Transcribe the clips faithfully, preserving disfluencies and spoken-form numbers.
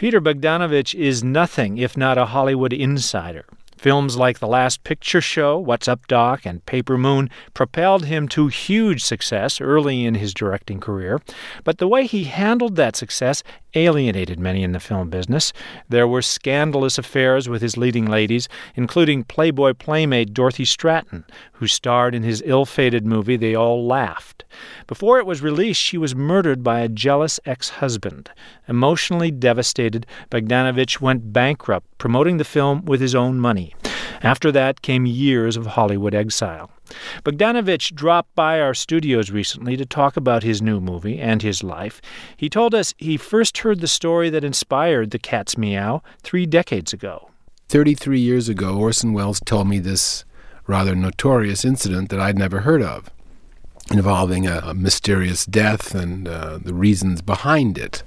Peter Bogdanovich is nothing if not a Hollywood insider. Films like The Last Picture Show, What's Up, Doc, and Paper Moon propelled him to huge success early in his directing career. But the way he handled that success alienated many in the film business. There were scandalous affairs with his leading ladies, including Playboy playmate Dorothy Stratton, who starred in his ill-fated movie They All Laughed. Before it was released, she was murdered by a jealous ex-husband. Emotionally devastated, Bogdanovich went bankrupt, promoting the film with his own money. After that came years of Hollywood exile. Bogdanovich dropped by our studios recently to talk about his new movie and his life. He told us he first heard the story that inspired The Cat's Meow three decades ago. thirty-three years ago, Orson Welles told me this rather notorious incident that I'd never heard of, involving a, a mysterious death and uh, the reasons behind it.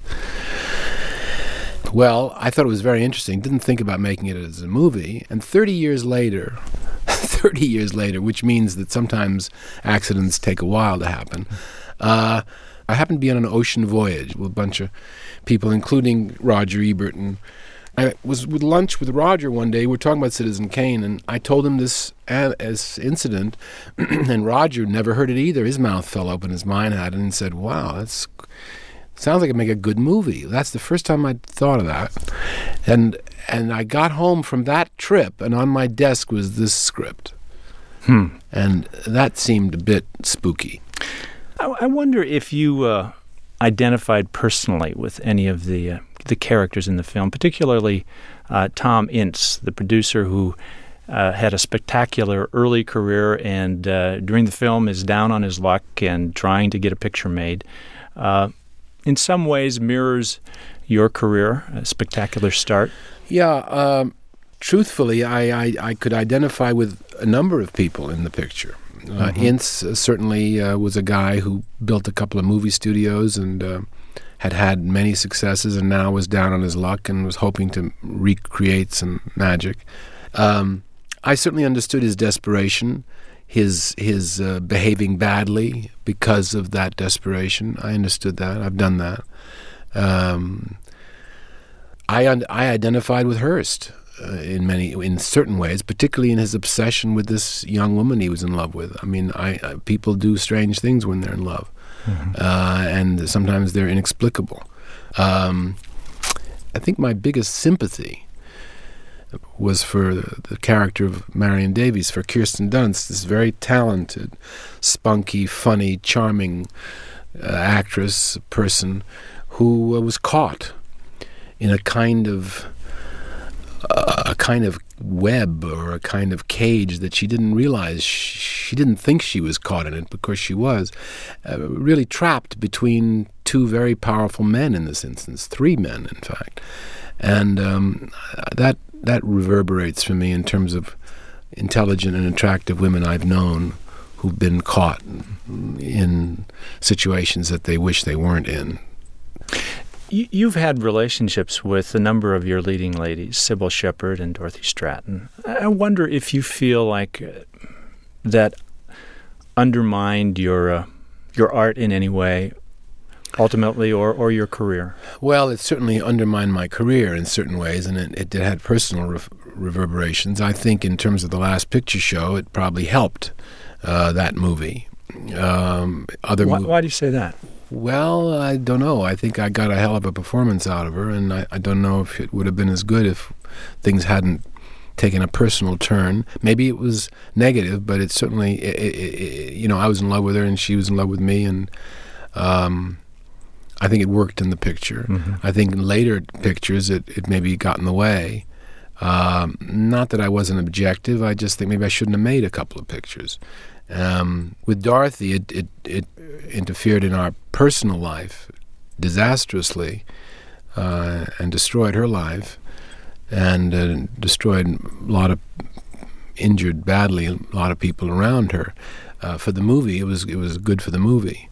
Well, I thought it was very interesting. Didn't think about making it as a movie. And thirty years later, thirty years later, which means that sometimes accidents take a while to happen, uh, I happened to be on an ocean voyage with a bunch of people, including Roger Ebert. And I was with lunch with Roger one day. We were talking about Citizen Kane, and I told him this as incident, and Roger never heard it either. His mouth fell open, his mind had it, and said, wow, that's... sounds like it'd make a good movie. That's the first time I'd thought of that. And and I got home from that trip, and on my desk was this script. Hmm. And that seemed a bit spooky. I, I wonder if you uh, identified personally with any of the uh, the characters in the film, particularly uh, Tom Ince, the producer who uh, had a spectacular early career and uh, during the film is down on his luck and trying to get a picture made. Uh, in some ways mirrors your career, a spectacular start. Yeah, um, truthfully, I, I, I could identify with a number of people in the picture. Uh, mm-hmm. Ince uh, certainly uh, was a guy who built a couple of movie studios and uh, had had many successes and now was down on his luck and was hoping to recreate some magic. Um, I certainly understood his desperation, his his uh, behaving badly because of that desperation. I understood that. I've done that. Um, I un- I identified with Hearst uh, in many in certain ways, particularly in his obsession with this young woman he was in love with. I mean, I, I people do strange things when they're in love, mm-hmm. uh, and sometimes they're inexplicable. Um, I think my biggest sympathy was for the, the character of Marion Davies, for Kirsten Dunst, this very talented, spunky, funny, charming uh, actress, person who uh, was caught in a kind of uh, a kind of web or a kind of cage that she didn't realize. She, she didn't think she was caught in it because she was uh, really trapped between two very powerful men in this instance, three men, in fact. And um, that that reverberates for me in terms of intelligent and attractive women I've known who've been caught in situations that they wish they weren't in. You've had relationships with a number of your leading ladies, Sybil Shepherd and Dorothy Stratton. I wonder if you feel like that undermined your uh, your art in any way, ultimately, or, or your career. Well, it certainly undermined my career in certain ways, and it, it had personal re- reverberations. I think in terms of The Last Picture Show, it probably helped uh, that movie. Um, other why, mo- why do you say that? Well, I don't know. I think I got a hell of a performance out of her, and I, I don't know if it would have been as good if things hadn't taken a personal turn. Maybe it was negative, but it certainly, it, it, it, you know, I was in love with her, and she was in love with me, and um, I think it worked in the picture. Mm-hmm. I think in later pictures, it, it maybe got in the way. Um, not that I wasn't objective. I just think maybe I shouldn't have made a couple of pictures. Um, with Dorothy, it, it, it interfered in our personal life disastrously uh, and destroyed her life and uh, destroyed a lot of, injured badly a lot of people around her. Uh, for the movie, it was it was good for the movie.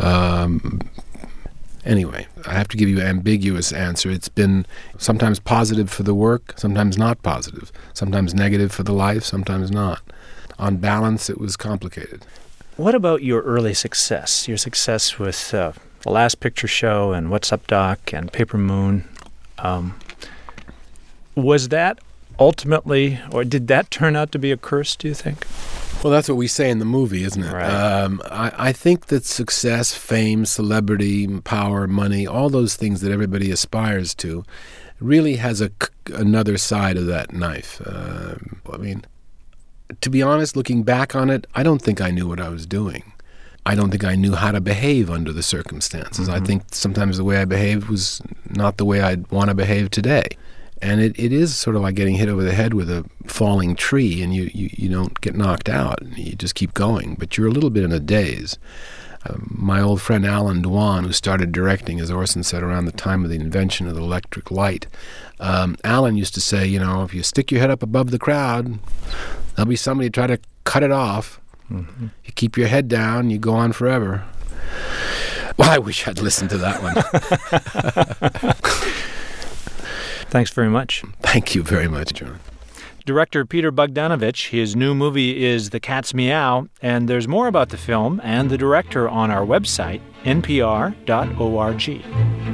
Um, anyway, I have to give you an ambiguous answer. It's been sometimes positive for the work, sometimes not positive, sometimes negative for the life, sometimes not. On balance, it was complicated. What about your early success, your success with uh, The Last Picture Show and What's Up, Doc and Paper Moon? Um, was that ultimately, or did that turn out to be a curse, do you think? Well, that's what we say in the movie, isn't it? Right. Um, I, I think that success, fame, celebrity, power, money, all those things that everybody aspires to, really has a, another side of that knife. Uh, I mean, to be honest, looking back on it, I don't think I knew what I was doing. I don't think I knew how to behave under the circumstances. Mm-hmm. I think sometimes the way I behaved was not the way I'd want to behave today. And it, it is sort of like getting hit over the head with a falling tree, and you, you, you don't get knocked out. You just keep going, but you're a little bit in a daze. Uh, my old friend Alan Dwan, who started directing, as Orson said, around the time of the invention of the electric light, um, Alan used to say, you know, if you stick your head up above the crowd, there'll be somebody try to cut it off. Mm-hmm. You keep your head down, you go on forever. Well, I wish I'd listened to that one. Thanks very much. Thank you very much, John. Director Peter Bogdanovich, his new movie is The Cat's Meow, and there's more about the film and the director on our website, n p r dot org.